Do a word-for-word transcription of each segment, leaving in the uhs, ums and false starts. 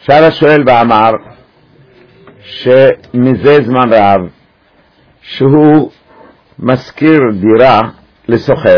שאל השואל ואמר שמזה זמן רב שהוא מזכיר דירה לסוחר,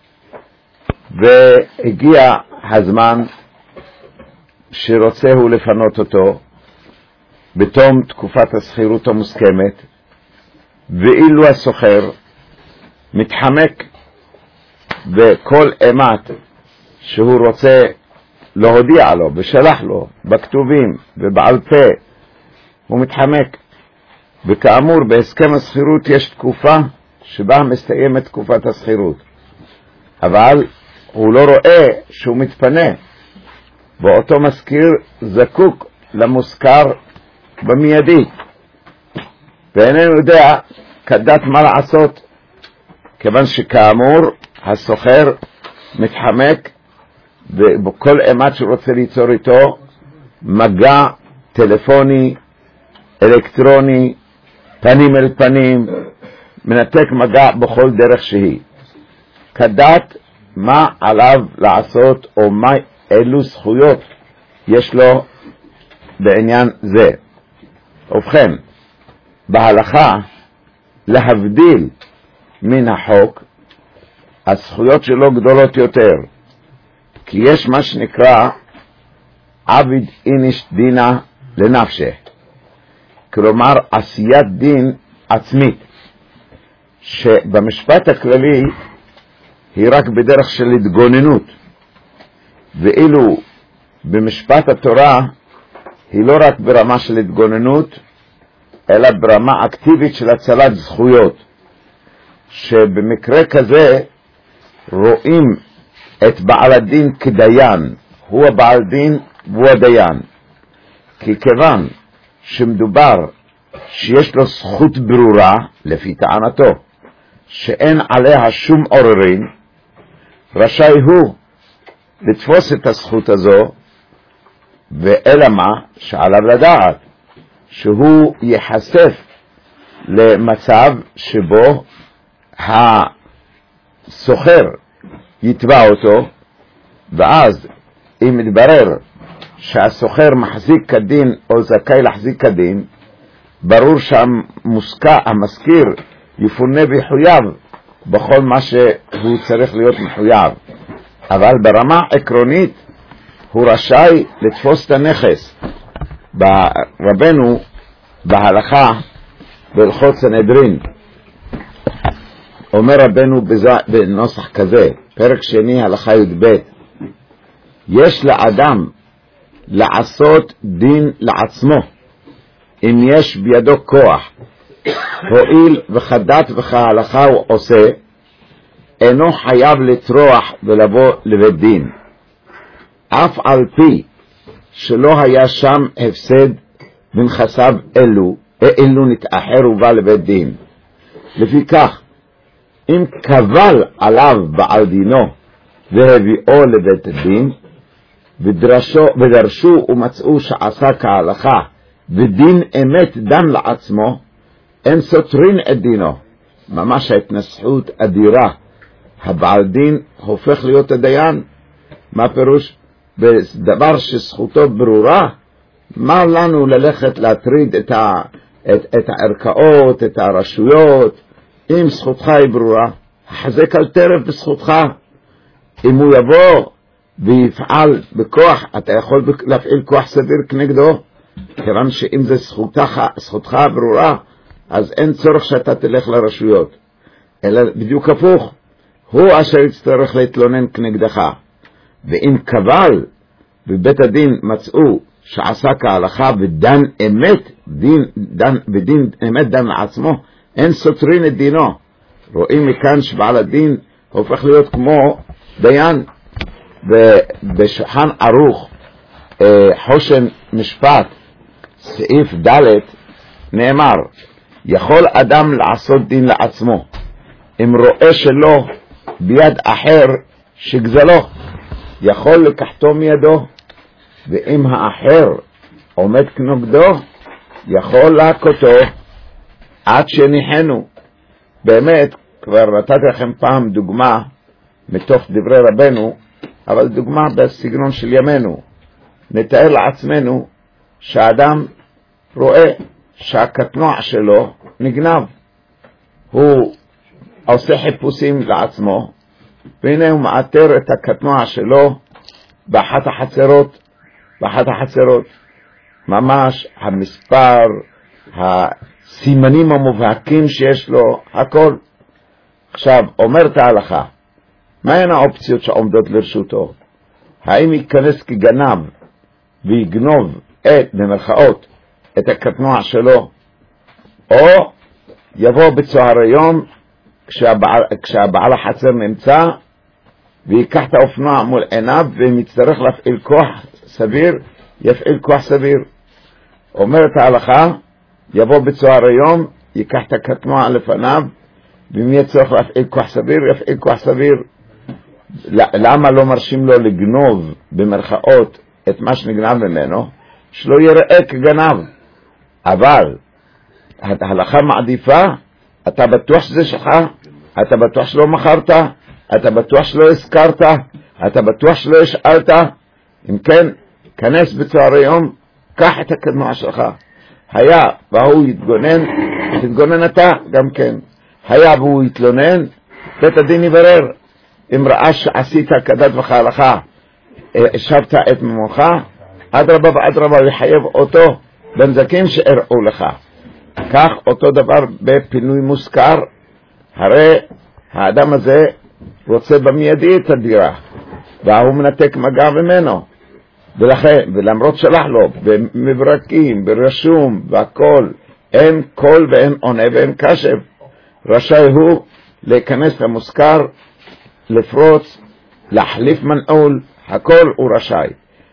והגיע הזמן שרוצה הוא לפנות אותו בתום תקופת השכירות המוסכמת, ואילו הסוחר מתחמק בכל אמת שהוא רוצה להודיע לו ושלח לו בכתובים ובעל פה, הוא מתחמק. וכאמור בהסכם השכירות יש תקופה שבה מסתיימת תקופת השכירות, אבל הוא לא רואה שהוא מתפנה, ואותו מזכיר זקוק למושכר במיידי, ואיננו יודע כדת מה לעשות, כיוון שכאמור הסוחר מתחמק ובכל אמת שהוא רוצה ליצור איתו מגע טלפוני, אלקטרוני, פנים אל פנים, מנתק מגע בכל דרך שהיא. כדת מה עליו לעשות או מה אילו זכויות יש לו בעניין זה. ובכן, בהלכה להבדיל מן החוק הזכויות שלו גדולות יותר, כי יש מה שנקרא עביד איניש דינה לנפשה, כלומר עשיית דין עצמית, שבמשפט הכללי היא רק בדרך של התגוננות, ואילו במשפט התורה היא לא רק ברמה של התגוננות, אלא ברמה אקטיבית של הצלת זכויות, שבמקרה כזה רואים את בעל הדין כדיין, הוא הבעל דין והוא הדיין, כי כיוון שמדובר שיש לו זכות ברורה לפי טענתו שאין עליה שום עוררין, רשאי הוא לתפוס את הזכות הזו, ואלא מה שעליו לדעת שהוא ייחשף למצב שבו הסוחר יתבע אותו, ואז אם מתברר שהסוחר מחזיק כדין או זכאי להחזיק כדין, ברור שהמזכיר יפונה ויחויב בכל מה שהוא צריך להיות מחויב, אבל ברמה עקרונית הוא רשאי לתפוס את הנכס. ברבנו בהלכה בהלכות סנהדרין אומר רבנו בנוסח כזה, פרק שני הלכה י"ב, יש לאדם לעשות דין לעצמו אם יש בידו כוח, הואיל וכדת וכהלכה הוא עושה, אינו חייב לטרוח ולבוא לבית דין, אף על פי שלא היה שם הפסד בנכסיו אלו, אלו נתאחר ובא לבית דין. לפיכך, אם קבל עליו בעל דינו והביאו לבית הדין, ודרשו, ודרשו ומצאו שעשה כהלכה ודין אמת דן לעצמו, אין סותרין את דינו. ממש ההתנסחות אדירה, הבעל דין הופך להיות הדיין. מה פירוש? בדבר שזכותו ברורה, מה לנו ללכת להטריד את, ה, את, את הערכאות, את הרשויות? אם זכותך היא ברורה, חזק על טרף בזכותך. אם הוא יבוא ויפעל בכוח, אתה יכול להפעיל כוח סביר כנגדו, כיוון שאם זה זכותך, זכותך ברורה, אז אין צורך שאתה תלך לרשויות, אלא בדיוק הפוך, הוא אשר יצטרך להתלונן כנגדך. ואם קבל בבית הדין מצאו שעשה כהלכה ודן אמת, דין, דן, ודין אמת דן לעצמו, אין סותרין את דינו. רואים מכאן שבעל הדין הופך להיות כמו דיין. ובשולחן ערוך חושן משפט סעיף ד' נאמר, יכול אדם לעשות דין לעצמו אם רואה שלא ביד אחר שגזלו, יכול לקחתו מידו, ואם האחר עומד כנגדו יכול להכותו עד שניחנו. באמת כבר נתתי לכם פעם דוגמה מתוך דברי רבנו, אבל דוגמה בסגנון של ימינו. נתאר לעצמנו שהאדם רואה שהקטנוע שלו נגנב, הוא עושה חיפושים לעצמו, והנה הוא מאתר את הקטנוע שלו באחת החצרות, באחת החצרות, ממש המספר, הסימנים המובהקים שיש לו, הכל. עכשיו, אומרת ההלכה, מהן האופציות שעומדות לרשותו? האם ייכנס כגנב ויגנוב את, במרכאות, את הקטנוע שלו, או יבוא בצוהר היום כשהבעל, כשהבעל החצר נמצא ויקח את האופנוע מול עיניו ואם יצטרך להפעיל כוח סביר, יפעיל כוח סביר. אומרת ההלכה, יבוא בצוהר היום, ייקח את הקטנוע לפניו, ואם יהיה צורך להפעיל כוח סביר, יפעיל כוח סביר. למה לא מרשים לו לגנוב במרכאות את מה שנגנב ממנו? שלא יראה כגנב. אבל ההלכה מעדיפה, אתה בטוח שזה שלך, אתה בטוח שלא מכרת, אתה בטוח שלא הזכרת, אתה בטוח שלא השאלת. אם כן, כנס בצוהר היום, קח את הקטנוע שלך. היה והוא יתגונן, תתגונן אתה גם כן. היה והוא יתלונן, בית הדין יברר. אם ראה שעשית כדת וכהלכה, השבת את ממך, אדרבה ואדרבה יחייב אותו בנזקים שהראו לך. כך אותו דבר בפינוי מושכר, הרי האדם הזה רוצה במיידי את הדירה, והוא מנתק מגע ממנו, ולכן, ולמרות שלח לו במברקים, ברשום והכל, אין קול ואין עונה ואין קשב, רשאי הוא להיכנס למושכר, לפרוץ, להחליף מנעול, הכל הוא רשאי.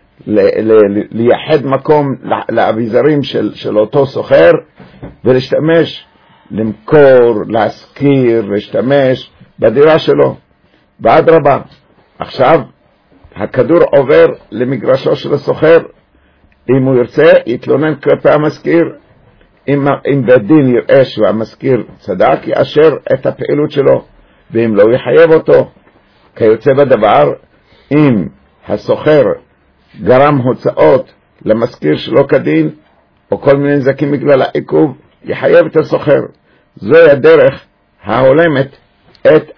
לייחד מקום לאביזרים של, של אותו סוחר, ולהשתמש, למכור, להשכיר, להשתמש בדירה שלו. ועד רבה, עכשיו הכדור עובר למגרשו של הסוחר. אם הוא ירצה, יתלונן כלפי המזכיר. אם, אם בית דין יראה שהמזכיר צדק, יאשר את הפעילות שלו, ואם לא, יחייב אותו. כיוצא בדבר, אם הסוחר גרם הוצאות למזכיר שלו כדין, או כל מיני נזקים בגלל העיכוב, יחייב את הסוחר. זוהי הדרך ההולמת את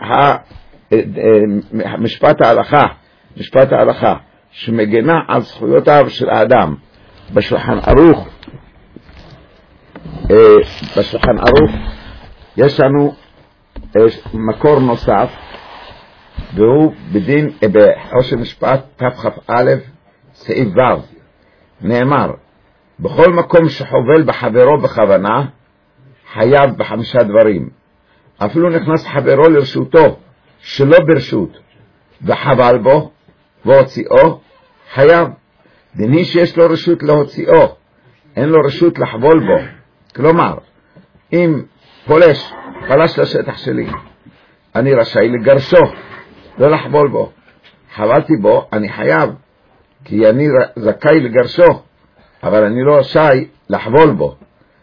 משפט ההלכה, משפט ההלכה, שמגנה על זכויותיו של האדם. בשולחן ערוך, בשולחן ערוך, יש לנו מקור נוסף, והוא בדין, בחושן משפט תכ"א סעיף ו', נאמר, בכל מקום שחובל בחברו בכוונה, חייב בחמישה דברים. אפילו נכנס חברו לרשותו, שלא ברשות, וחבל בו, והוציאו, חייב. ומי שיש לו רשות להוציאו, אין לו רשות לחבול בו. כלומר, אם פולש, פלש לשטח שלי, אני רשאי לגרשו, לא לחבול בו. חבלתי בו, אני חייב, כי אני זכאי לגרשו, אבל אני לא רשאי לחבול בו.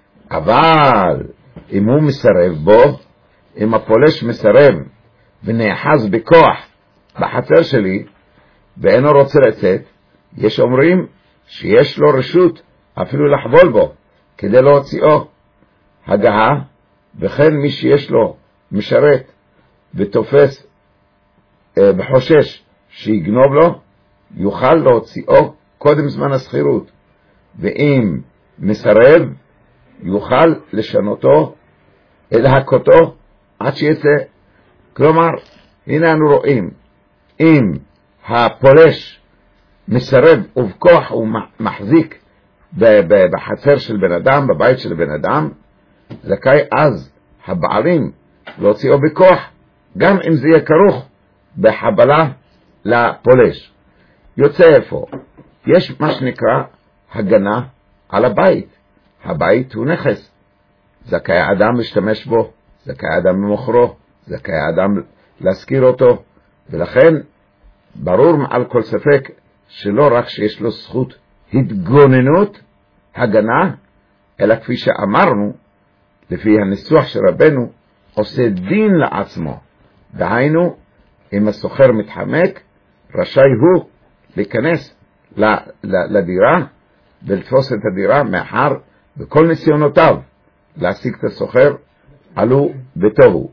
אבל אם הוא מסרב בו, אם הפולש מסרב ונאחז בכוח בחצר שלי ואינו רוצה לצאת, יש אומרים שיש לו רשות אפילו לחבול בו כדי להוציאו. הגעה, וכן מי שיש לו משרת ותופס אה, בחושש שיגנוב לו, יוכל להוציאו קודם זמן הסחירות, ואם מסרב יוכל לשנותו, להכותו עד שיצא. כלומר, הנה אנו רואים, אם הפולש מסרב ובכוח הוא מחזיק בחצר של בן אדם, בבית של בן אדם, זכאי אז הבעלים להוציאו בכוח, גם אם זה יהיה כרוך בחבלה לפולש. יוצא איפה? יש מה שנקרא הגנה על הבית. הבית הוא נכס, זכאי האדם להשתמש בו, זכאי האדם למוכרו, זכאי האדם להשכיר אותו, ולכן ברור מעל כל ספק שלא רק שיש לו זכות התגוננות, הגנה, אלא כפי שאמרנו, לפי הניסוח של רבנו, עושה דין לעצמו. דהיינו, אם הסוחר מתחמק, רשאי הוא להיכנס לדירה ולתפוס את הדירה, מאחר וכל ניסיונותיו להשיג את הסוחר עלו בתוהו.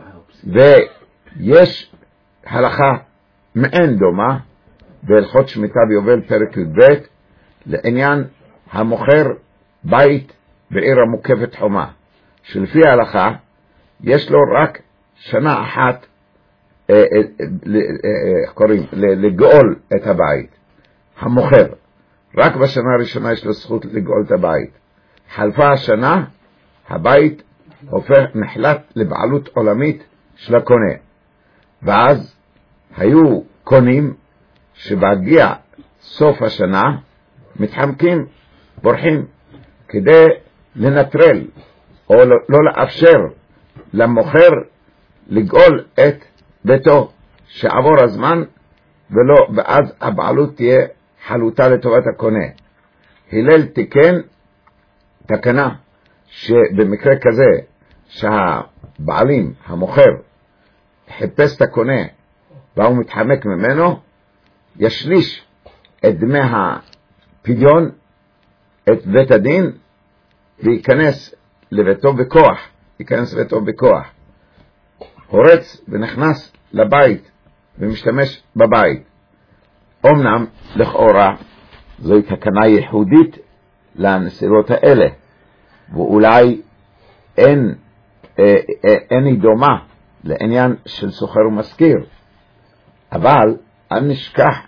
ויש הלכה מעין דומה בהלכות שמיטה ויובל פרק י"ב לעניין המוכר בית בעיר המוקפת חומה, שלפי ההלכה יש לו רק שנה אחת אה, אה, אה, קוראים, לגאול את הבית. המוכר רק בשנה הראשונה יש לו זכות לגאול את הבית. חלפה השנה, הבית הופך נחלט לבעלות עולמית של הקונה. ואז היו קונים שבהגיע סוף השנה מתחמקים, בורחים, כדי לנטרל או לא לאפשר למוכר לגאול את ביתו, שעבור הזמן ולא, ואז הבעלות תהיה חלוטה לטובת הקונה. הלל תיקן תקנה שבמקרה כזה שהבעלים, המוכר, חיפש את הקונה והוא מתחמק ממנו, ישליש את דמי הפדיון, את בית הדין, וייכנס לביתו בכוח, ייכנס לביתו בכוח. הורץ ונכנס לבית ומשתמש בבית. אמנם לכאורה זוהי תקנה ייחודית לנסיבות האלה, ואולי אין, אה, אה, אין היא דומה לעניין של סוחר ומזכיר, אבל אל נשכח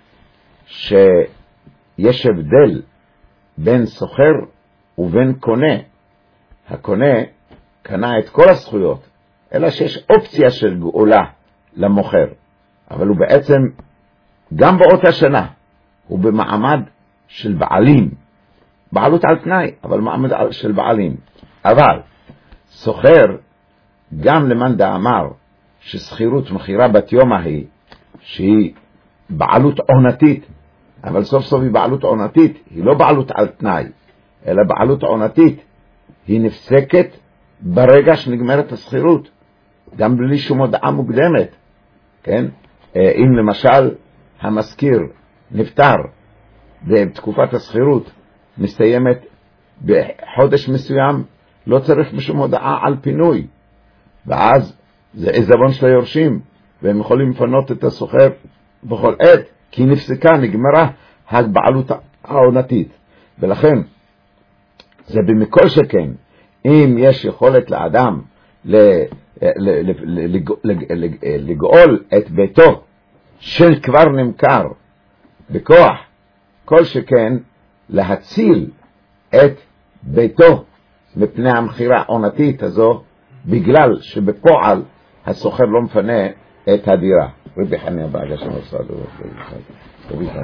שיש הבדל בין סוחר ובין קונה. הקונה קנה את כל הזכויות, אלא שיש אופציה של גאולה למוכר, אבל הוא בעצם גם באותה שנה הוא במעמד של בעלים, בעלות על תנאי, אבל מעמד של בעלים. אבל סוחר, גם למאן דאמר שסחירות מחירה בת יום היא, שהיא בעלות עונתית, אבל סוף סוף היא בעלות עונתית, היא לא בעלות על תנאי, אלא בעלות עונתית, היא נפסקת ברגע שנגמרת הסחירות, גם בלי שום הודעה מוקדמת. כן? אם למשל המזכיר נפטר בתקופת הסחירות מסתיימת בחודש מסוים, לא צריך משום הודעה על פינוי, ואז זה עזבון של היורשים, והם יכולים לפנות את הסוחר בכל עת, כי נפסקה, נגמרה הבעלות העונתית. ולכן זה במכל שכן, אם יש יכולת לאדם לגאול את ביתו של כבר נמכר בכוח, כל שכן להציל את ביתו מפני המחירה העונתית הזו, בגלל שבפועל הסוחר לא מפנה את הדירה. רבי חניה בעגה שמוסד